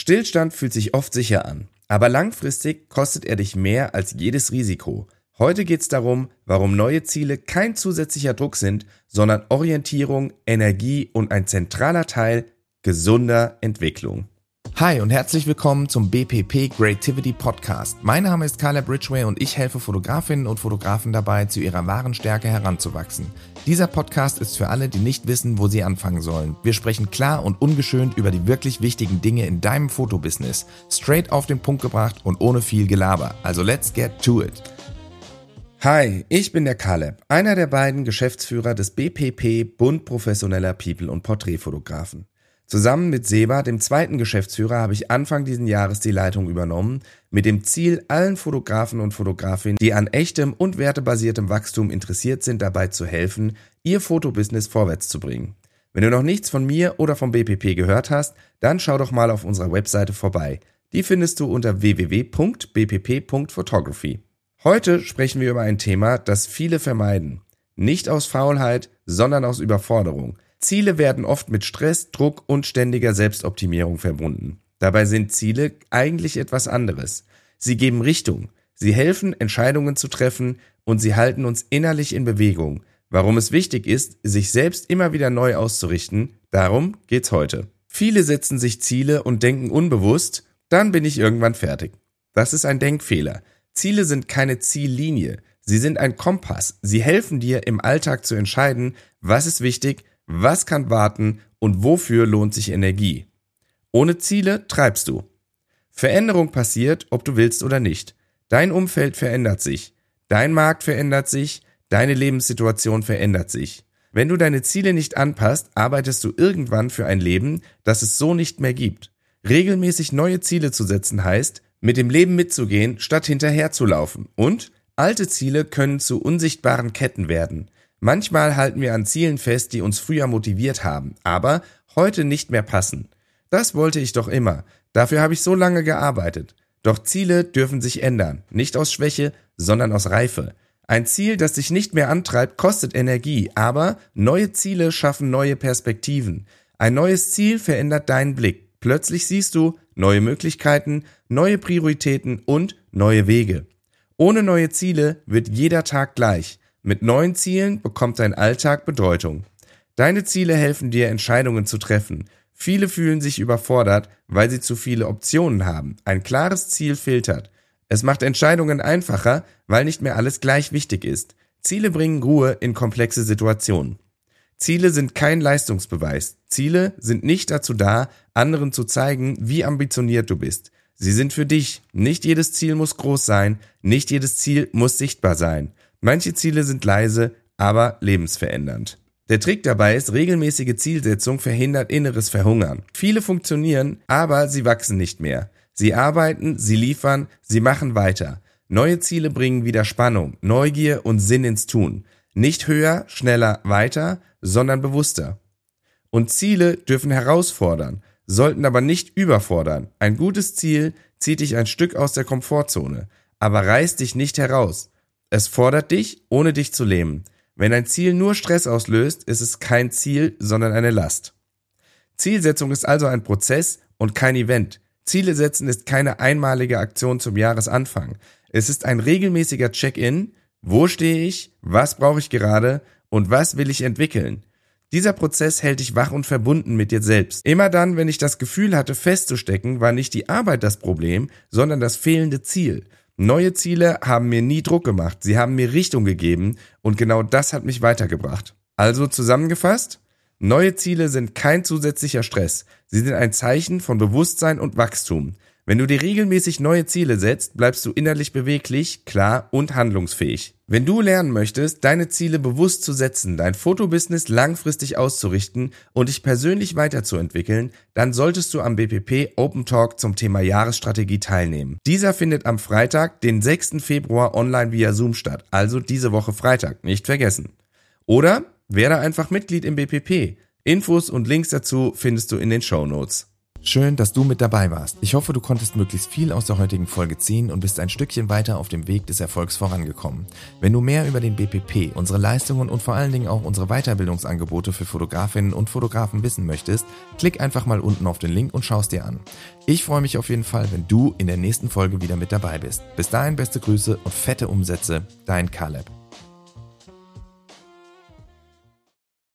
Stillstand fühlt sich oft sicher an, aber langfristig kostet er dich mehr als jedes Risiko. Heute geht es darum, warum neue Ziele kein zusätzlicher Druck sind, sondern Orientierung, Energie und ein zentraler Teil gesunder Entwicklung. Hi und herzlich willkommen zum BPP Creativity Podcast. Mein Name ist Caleb Ridgway und ich helfe Fotografinnen und Fotografen dabei, zu ihrer wahren Stärke heranzuwachsen. Dieser Podcast ist für alle, die nicht wissen, wo sie anfangen sollen. Wir sprechen klar und ungeschönt über die wirklich wichtigen Dinge in deinem Fotobusiness. Straight auf den Punkt gebracht und ohne viel Gelaber. Also let's get to it. Hi, ich bin der Caleb, einer der beiden Geschäftsführer des BPP Bund Professioneller People- und Porträtfotografen. Zusammen mit Seba, dem zweiten Geschäftsführer, habe ich Anfang diesen Jahres die Leitung übernommen, mit dem Ziel, allen Fotografen und Fotografinnen, die an echtem und wertebasiertem Wachstum interessiert sind, dabei zu helfen, ihr Fotobusiness vorwärts zu bringen. Wenn du noch nichts von mir oder vom BPP gehört hast, dann schau doch mal auf unserer Webseite vorbei. Die findest du unter www.bpp.photography. Heute sprechen wir über ein Thema, das viele vermeiden. Nicht aus Faulheit, sondern aus Überforderung. Ziele werden oft mit Stress, Druck und ständiger Selbstoptimierung verbunden. Dabei sind Ziele eigentlich etwas anderes. Sie geben Richtung, sie helfen, Entscheidungen zu treffen und sie halten uns innerlich in Bewegung. Warum es wichtig ist, sich selbst immer wieder neu auszurichten, darum geht's heute. Viele setzen sich Ziele und denken unbewusst, dann bin ich irgendwann fertig. Das ist ein Denkfehler. Ziele sind keine Ziellinie, sie sind ein Kompass. Sie helfen dir im Alltag zu entscheiden, was ist wichtig, was kann warten und wofür lohnt sich Energie? Ohne Ziele treibst du. Veränderung passiert, ob du willst oder nicht. Dein Umfeld verändert sich. Dein Markt verändert sich. Deine Lebenssituation verändert sich. Wenn du deine Ziele nicht anpasst, arbeitest du irgendwann für ein Leben, das es so nicht mehr gibt. Regelmäßig neue Ziele zu setzen heißt, mit dem Leben mitzugehen, statt hinterherzulaufen. Und alte Ziele können zu unsichtbaren Ketten werden. Manchmal halten wir an Zielen fest, die uns früher motiviert haben, aber heute nicht mehr passen. Das wollte ich doch immer. Dafür habe ich so lange gearbeitet. Doch Ziele dürfen sich ändern. Nicht aus Schwäche, sondern aus Reife. Ein Ziel, das dich nicht mehr antreibt, kostet Energie, aber neue Ziele schaffen neue Perspektiven. Ein neues Ziel verändert deinen Blick. Plötzlich siehst du neue Möglichkeiten, neue Prioritäten und neue Wege. Ohne neue Ziele wird jeder Tag gleich. Mit neuen Zielen bekommt dein Alltag Bedeutung. Deine Ziele helfen dir, Entscheidungen zu treffen. Viele fühlen sich überfordert, weil sie zu viele Optionen haben. Ein klares Ziel filtert. Es macht Entscheidungen einfacher, weil nicht mehr alles gleich wichtig ist. Ziele bringen Ruhe in komplexe Situationen. Ziele sind kein Leistungsbeweis. Ziele sind nicht dazu da, anderen zu zeigen, wie ambitioniert du bist. Sie sind für dich. Nicht jedes Ziel muss groß sein, nicht jedes Ziel muss sichtbar sein. Manche Ziele sind leise, aber lebensverändernd. Der Trick dabei ist, regelmäßige Zielsetzung verhindert inneres Verhungern. Viele funktionieren, aber sie wachsen nicht mehr. Sie arbeiten, sie liefern, sie machen weiter. Neue Ziele bringen wieder Spannung, Neugier und Sinn ins Tun. Nicht höher, schneller, weiter, sondern bewusster. Und Ziele dürfen herausfordern, sollten aber nicht überfordern. Ein gutes Ziel zieht dich ein Stück aus der Komfortzone, aber reißt dich nicht heraus. Es fordert dich, ohne dich zu lähmen. Wenn ein Ziel nur Stress auslöst, ist es kein Ziel, sondern eine Last. Zielsetzung ist also ein Prozess und kein Event. Ziele setzen ist keine einmalige Aktion zum Jahresanfang. Es ist ein regelmäßiger Check-in. Wo stehe ich? Was brauche ich gerade? Und was will ich entwickeln? Dieser Prozess hält dich wach und verbunden mit dir selbst. Immer dann, wenn ich das Gefühl hatte, festzustecken, war nicht die Arbeit das Problem, sondern das fehlende Ziel. Neue Ziele haben mir nie Druck gemacht, sie haben mir Richtung gegeben und genau das hat mich weitergebracht. Also zusammengefasst, neue Ziele sind kein zusätzlicher Stress, sie sind ein Zeichen von Bewusstsein und Wachstum. Wenn du dir regelmäßig neue Ziele setzt, bleibst du innerlich beweglich, klar und handlungsfähig. Wenn du lernen möchtest, deine Ziele bewusst zu setzen, dein Fotobusiness langfristig auszurichten und dich persönlich weiterzuentwickeln, dann solltest du am BPP Open Talk zum Thema Jahresstrategie teilnehmen. Dieser findet am Freitag, den 6. Februar online via Zoom statt, also diese Woche Freitag, nicht vergessen. Oder werde einfach Mitglied im BPP. Infos und Links dazu findest du in den Shownotes. Schön, dass du mit dabei warst. Ich hoffe, du konntest möglichst viel aus der heutigen Folge ziehen und bist ein Stückchen weiter auf dem Weg des Erfolgs vorangekommen. Wenn du mehr über den BPP, unsere Leistungen und vor allen Dingen auch unsere Weiterbildungsangebote für Fotografinnen und Fotografen wissen möchtest, klick einfach mal unten auf den Link und schau es dir an. Ich freue mich auf jeden Fall, wenn du in der nächsten Folge wieder mit dabei bist. Bis dahin beste Grüße und fette Umsätze, dein Caleb.